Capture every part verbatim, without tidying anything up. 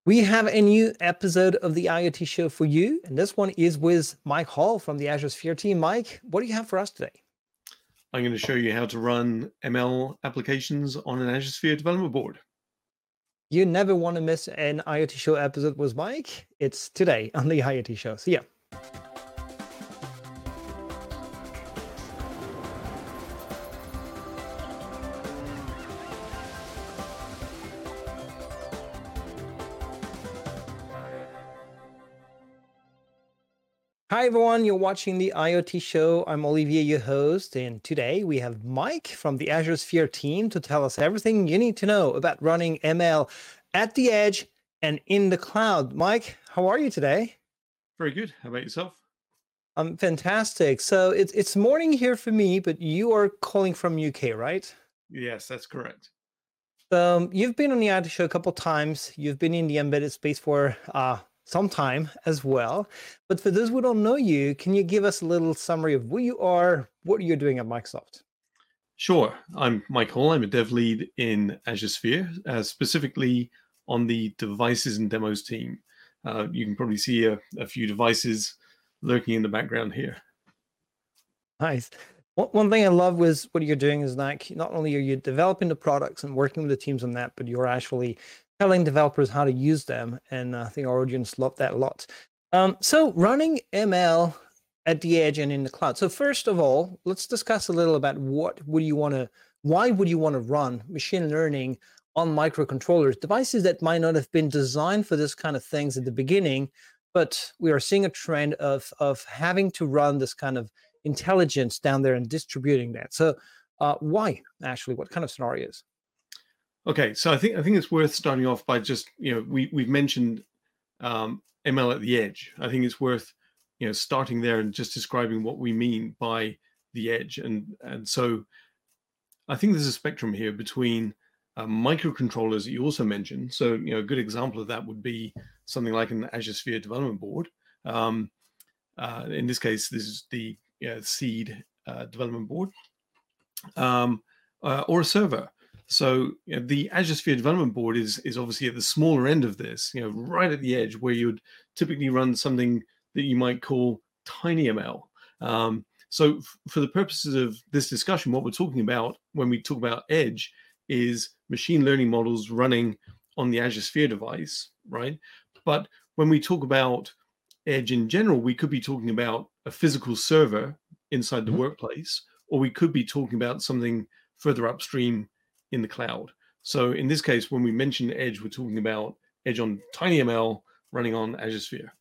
We have a new episode of the IoT Show for you, and this one is with Mike Hall from the Azure Sphere team. Mike, what do you have for us today? I'm going to show you how to run M L applications on an Azure Sphere development board. You never want to miss an IoT Show episode with Mike. It's today on the IoT Show. See ya. Hi, everyone. You're watching the IoT Show. I'm Olivier, your host, and today we have Mike from the Azure Sphere team to tell us everything you need to know about running M L at the edge and in the cloud. Mike, how are you today? Very good. How about yourself? I'm fantastic. So it's it's morning here for me, but you are calling from U K, right? Yes, that's correct. Um, you've been on the IoT Show a couple times. You've been in the embedded space for uh, some time as well. But for those who don't know you, can you give us a little summary of who you are, what you're doing at Microsoft? Sure. I'm Mike Hall. I'm a dev lead in Azure Sphere, uh, specifically on the devices and demos team. Uh, you can probably see a, a few devices lurking in the background here. Nice. One thing I love was what you're doing is like, not only are you developing the products and working with the teams on that, but you're actually telling developers how to use them. And I think our audience loved that a lot. Um, so running M L at the edge and in the cloud. So first of all, let's discuss a little about what would you want to, why would you want to run machine learning on microcontrollers, devices that might not have been designed for this kind of things at the beginning, but we are seeing a trend of, of having to run this kind of intelligence down there and distributing that. So uh, why actually, what kind of scenarios? Okay, so I think I think it's worth starting off by just, you know, we, we've mentioned um, M L at the edge. I think it's worth, you know, starting there and just describing what we mean by the edge. And, and so I think there's a spectrum here between uh, microcontrollers that you also mentioned. So, you know, a good example of that would be something like an Azure Sphere development board. Um, uh, in this case, this is the you know, Seed uh, development board, um, uh, or a server. So you know, the Azure Sphere development board is is obviously at the smaller end of this, you know, right at the edge where you'd typically run something that you might call TinyML. Um, so f- for the purposes of this discussion, what we're talking about when we talk about edge is machine learning models running on the Azure Sphere device, right? But when we talk about edge in general, we could be talking about a physical server inside the mm-hmm. workplace, or we could be talking about something further upstream in the cloud. So in this case, when we mention edge, we're talking about edge on TinyML running on Azure Sphere.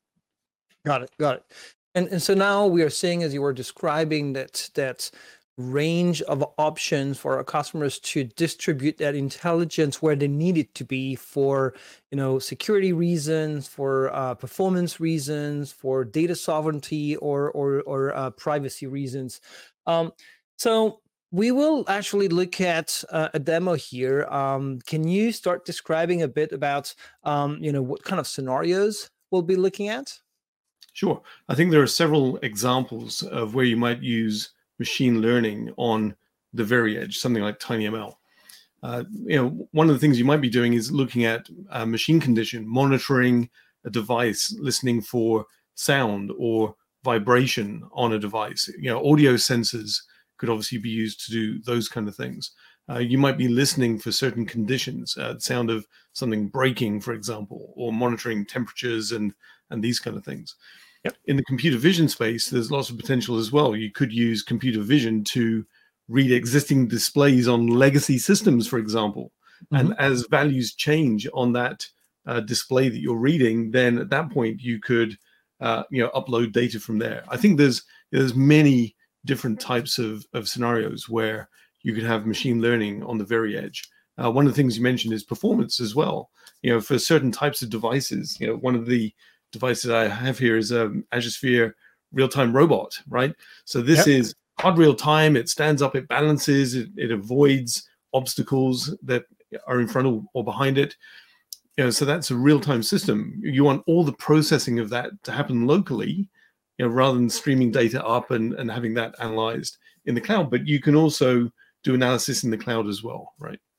Got it, got it. And, and so now we are seeing, as you were describing, that that range of options for our customers to distribute that intelligence where they need it to be for, you know, security reasons, for uh, performance reasons, for data sovereignty, or or or uh, privacy reasons. Um, so we will actually look at uh, a demo here. Um, can you start describing a bit about, um, you know, what kind of scenarios we'll be looking at? Sure. I think there are several examples of where you might use machine learning on the very edge, something like TinyML. Uh, you know, one of the things you might be doing is looking at uh, machine condition, monitoring a device, listening for sound or vibration on a device. You know, audio sensors could obviously be used to do those kind of things. Uh, you might be listening for certain conditions, uh, the sound of something breaking, for example, or monitoring temperatures and and these kind of things. Yep. In the computer vision space, there's lots of potential as well. You could use computer vision to read existing displays on legacy systems, for example. Mm-hmm. And as values change on that uh, display that you're reading, then at that point you could, uh, you know, upload data from there. I think there's there's many different types of, of scenarios where you could have machine learning on the very edge. Uh, one of the things you mentioned is performance as well. You know, for certain types of devices, you know, one of the devices I have here is a Azure Sphere real-time robot, right? So this yep. is hard real-time. It stands up, it balances, it, it avoids obstacles that are in front of or behind it. You know, so that's a real-time system. You want all the processing of that to happen locally, you know, rather than streaming data up and, and having that analyzed in the cloud. But you can also do analysis in the cloud as well, right?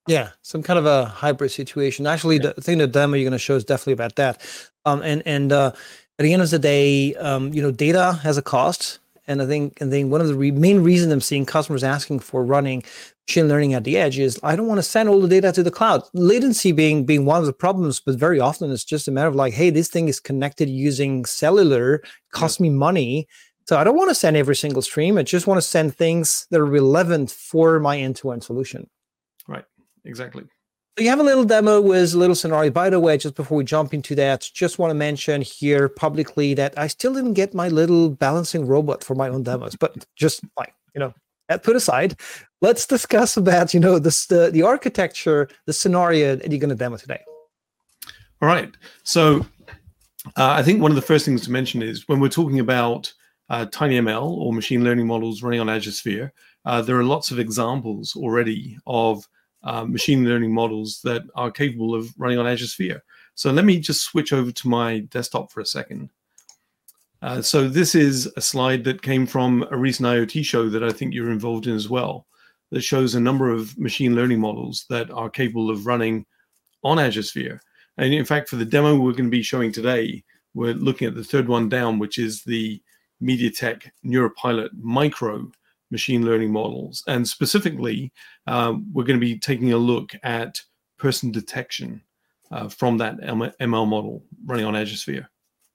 Yeah, some kind of a hybrid situation. Actually, Yeah. the thing the demo you're going to show is definitely about that. Um, and and uh, at the end of the day, um, you know, data has a cost, and I think and then one of the re main reasons I'm seeing customers asking for running machine learning at the edge is I don't want to send all the data to the cloud. Latency being being one of the problems, but very often it's just a matter of like, hey, this thing is connected using cellular, Yep. costs me money. So I don't want to send every single stream. I just want to send things that are relevant for my end-to-end solution. Right. Exactly. So you have a little demo with a little scenario. By the way, just before we jump into that, just want to mention here publicly that I still didn't get my little balancing robot for my own demos, but just like, you know, that put aside, let's discuss about, you know, this, the, the architecture, the scenario that you're going to demo today. All right. So uh, I think one of the first things to mention is when we're talking about uh, TinyML or machine learning models running on Azure Sphere, uh, there are lots of examples already of uh, machine learning models that are capable of running on Azure Sphere. So let me just switch over to my desktop for a second. Uh, so this is a slide that came from a recent IoT show that I think you're involved in as well, that shows a number of machine learning models that are capable of running on Azure Sphere. And in fact, for the demo we're going to be showing today, we're looking at the third one down, which is the MediaTek NeuroPilot Micro machine learning models. And specifically, uh, we're going to be taking a look at person detection uh, from that M L model running on Azure Sphere.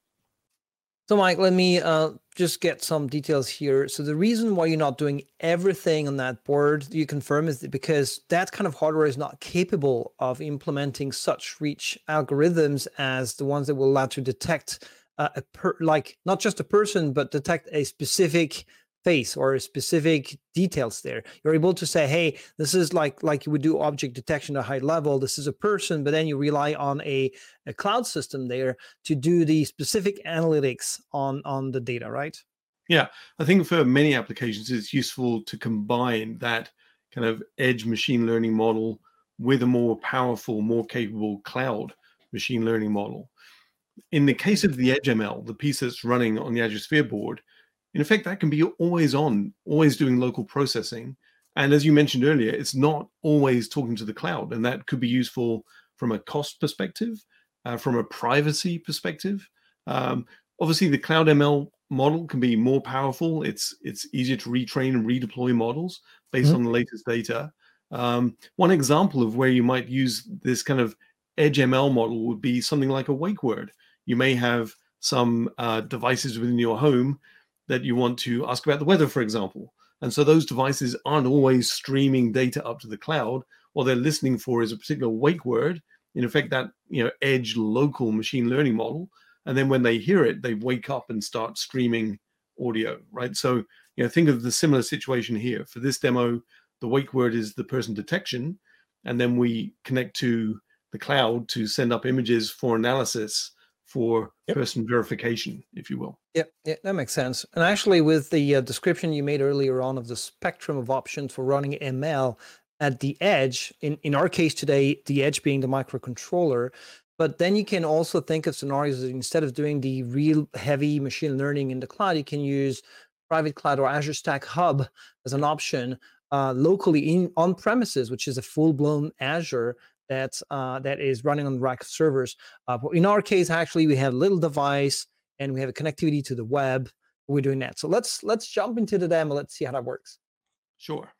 So Mike, let me uh, just get some details here. So the reason why you're not doing everything on that board, you confirm, is that because that kind of hardware is not capable of implementing such rich algorithms as the ones that will allow to detect uh, a per like not just a person, but detect a specific face or a specific details there. You're able to say, hey, this is like like you would do object detection at a high level. This is a person, but then you rely on a, a cloud system there to do the specific analytics on, on the data, right? Yeah, I think for many applications, it's useful to combine that kind of edge machine learning model with a more powerful, more capable cloud machine learning model. In the case of the Edge M L, the piece that's running on the Azure Sphere board, in effect, that can be always on, always doing local processing. And as you mentioned earlier, it's not always talking to the cloud. And that could be useful from a cost perspective, uh, from a privacy perspective. Um, obviously, the Cloud M L model can be more powerful. It's, it's easier to retrain and redeploy models based Mhm. on the latest data. Um, one example of where you might use this kind of Edge M L model would be something like a wake word. You may have some uh, devices within your home that you want to ask about the weather, for example. And so those devices aren't always streaming data up to the cloud. What they're listening for is a particular wake word, in effect, that you know edge local machine learning model. And then when they hear it, they wake up and start streaming audio, right? So you know, think of the similar situation here. For this demo, the wake word is the person detection, and then we connect to the cloud to send up images for analysis for Yep. person verification, if you will. Yeah, yeah, that makes sense. And actually, with the uh, description you made earlier on of the spectrum of options for running M L at the edge, in, in our case today, the edge being the microcontroller, but then you can also think of scenarios that instead of doing the real heavy machine learning in the cloud, you can use private cloud or Azure Stack Hub as an option uh, locally in on premises, which is a full-blown Azure that uh, that is running on the rack of servers. Uh, but in our case, actually, we have a little device and we have a connectivity to the web. We're doing that. So let's let's jump into the demo. Let's see how that works. Sure.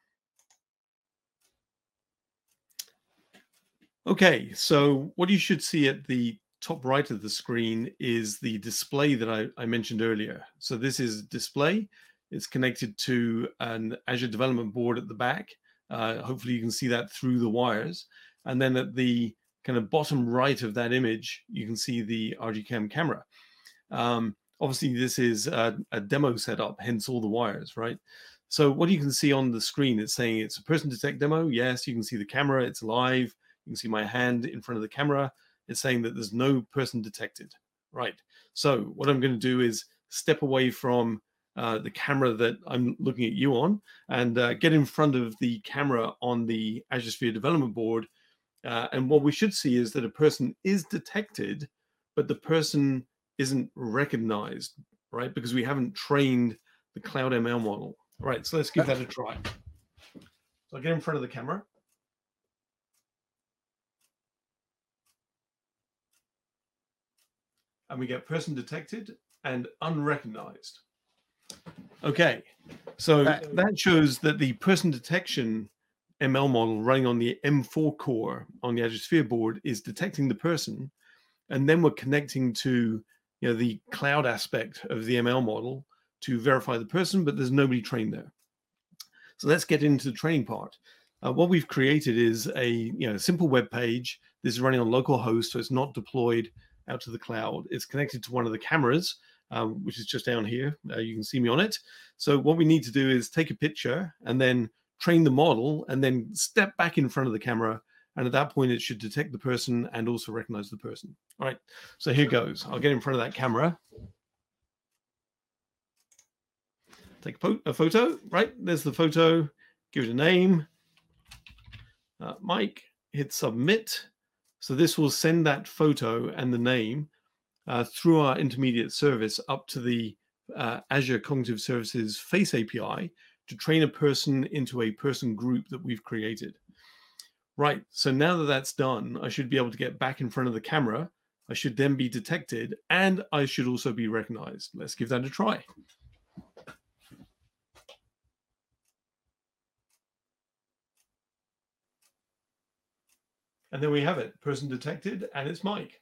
Okay, so what you should see at the top right of the screen is the display that I, I mentioned earlier. So this is display. It's connected to an Azure development board at the back. Uh, hopefully you can see that through the wires. And then at the kind of bottom right of that image, you can see the R G CAM camera. Um, obviously, this is a, a demo setup, hence all the wires, right? So what you can see on the screen, it's saying it's a person detect demo. Yes, you can see the camera, it's live. You can see my hand in front of the camera. It's saying that there's no person detected, right? So what I'm going to do is step away from uh, the camera that I'm looking at you on and uh, get in front of the camera on the Azure Sphere development board. Uh, and what we should see is that a person is detected, but the person isn't recognized, right? Because we haven't trained the Cloud M L model. All right, so let's give that a try. So I get in front of the camera. and we get person detected and unrecognized. Okay, so Right. that shows that the person detection M L model running on the M four core on the Azure Sphere board is detecting the person, and then we're connecting to, you know, the cloud aspect of the M L model to verify the person, but there's nobody trained there. So let's get into the training part. Uh, what we've created is a you know simple web page. This is running on localhost, so it's not deployed out to the cloud. It's connected to one of the cameras, um, which is just down here. Uh, you can see me on it. So what we need to do is take a picture and then train the model and then step back in front of the camera. And at that point, it should detect the person and also recognize the person. All right, so here goes. I'll get in front of that camera. Take a, a photo, right? There's the photo, give it a name. Uh, Mike, hit submit. So this will send that photo and the name uh, through our intermediate service up to the uh, Azure Cognitive Services Face A P I to train a person into a person group that we've created. Right, so now that that's done, I should be able to get back in front of the camera. I should then be detected, and I should also be recognized. Let's give that a try. And there we have it, person detected, and it's Mike.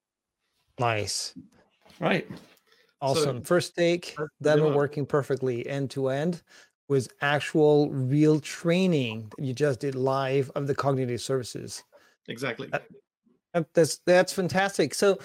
Nice. Right. Awesome. So, First take, demo working perfectly end to end with actual real training that you just did live of the cognitive services. Exactly. That, that's that's fantastic. So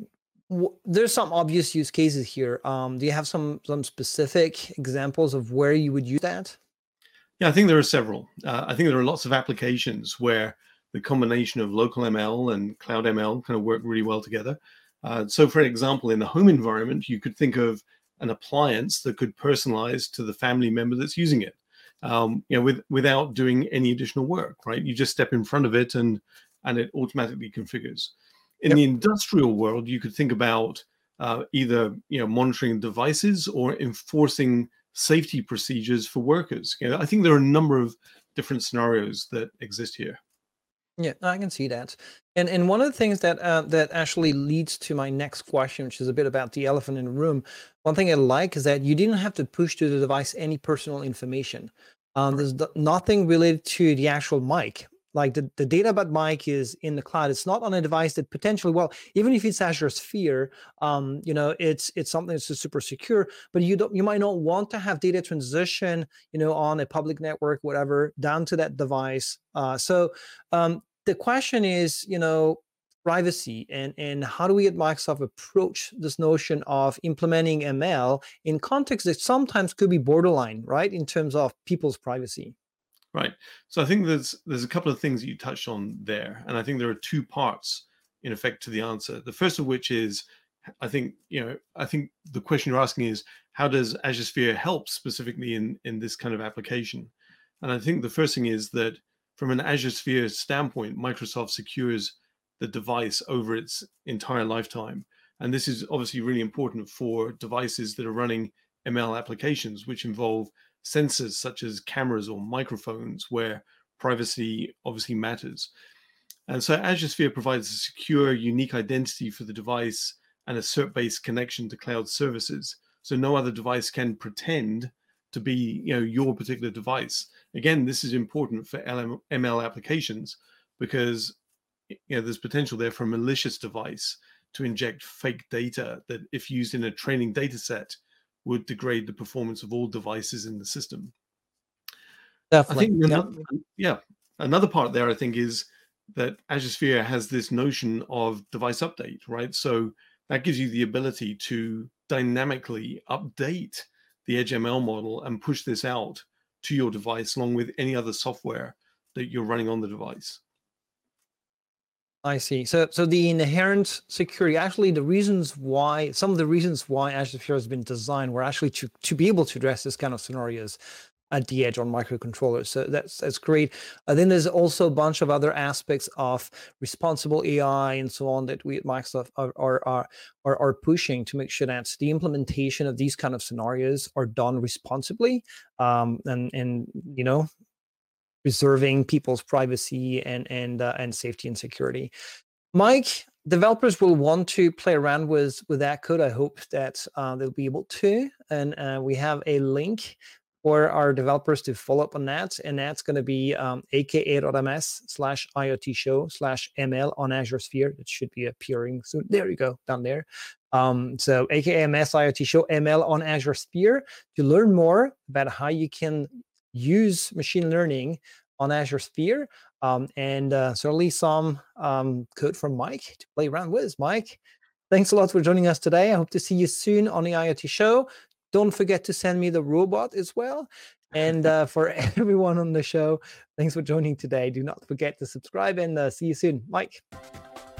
w- there's some obvious use cases here. Um, do you have some some specific examples of where you would use that? Yeah, I think there are several. Uh, I think there are lots of applications where the combination of local M L and cloud M L kind of work really well together. Uh, so, for example, in the home environment, you could think of an appliance that could personalize to the family member that's using it, um, you know, with, without doing any additional work, right? You just step in front of it and and it automatically configures. In Yep. the industrial world, you could think about uh, either you know monitoring devices or enforcing safety procedures for workers. You know, I think there are a number of different scenarios that exist here. Yeah, I can see that. And and one of the things that uh, that actually leads to my next question, which is a bit about the elephant in the room. One thing I like is that you didn't have to push to the device any personal information. Um, there's th- nothing related to the actual mic. Like the, the data about mic is in the cloud. It's not on a device that potentially, well, even if it's Azure Sphere, um, you know, it's it's something that's super secure. But you don't, you might not want to have data transition, you know, on a public network, whatever, down to that device. Uh, so um, the question is, you know, privacy and and how do we at Microsoft approach this notion of implementing M L in context that sometimes could be borderline, right, in terms of people's privacy. Right. So I think there's there's a couple of things that you touched on there, and I think there are two parts in effect to the answer. The first of which is, I think you know, I think the question you're asking is how does Azure Sphere help specifically in in this kind of application? And I think the first thing is that from an Azure Sphere standpoint, Microsoft secures the device over its entire lifetime, and this is obviously really important for devices that are running M L applications, which involve sensors such as cameras or microphones where privacy obviously matters. And so Azure Sphere provides a secure, unique identity for the device and a cert-based connection to cloud services. So no other device can pretend to be, you know, your particular device. Again, this is important for M L applications because you know there's potential there for a malicious device to inject fake data that, if used in a training data set, would degrade the performance of all devices in the system. Definitely. I think, Yeah. another, yeah, another part there, I think, is that Azure Sphere has this notion of device update, right? So that gives you the ability to dynamically update the Edge M L model and push this out to your device along with any other software that you're running on the device. I see. So, so the inherent security, actually, the reasons why, some of the reasons why Azure Sphere has been designed were actually to to be able to address this kind of scenarios at the edge on microcontrollers. So that's that's great. Uh, then there's also a bunch of other aspects of responsible A I and so on that we at Microsoft are are are are, are pushing to make sure that the implementation of these kind of scenarios are done responsibly, um, and and you know, preserving people's privacy and and uh, and safety and security. Mike, developers will want to play around with with that code. I hope that uh, they'll be able to, and uh, we have a link for our developers to follow up on that, and that's going to be um, aka.ms slash IoT show slash ML on Azure Sphere. It should be appearing soon. There you go, down there. Um, so aka.ms IoT show M L on Azure Sphere to learn more about how you can use machine learning on Azure Sphere, um, and uh, certainly some um, code from Mike to play around with. Mike, thanks a lot for joining us today. I hope to see you soon on the IoT show. Don't forget to send me the robot as well. And uh, for everyone on the show, thanks for joining today. Do not forget to subscribe, and uh, see you soon. Mike.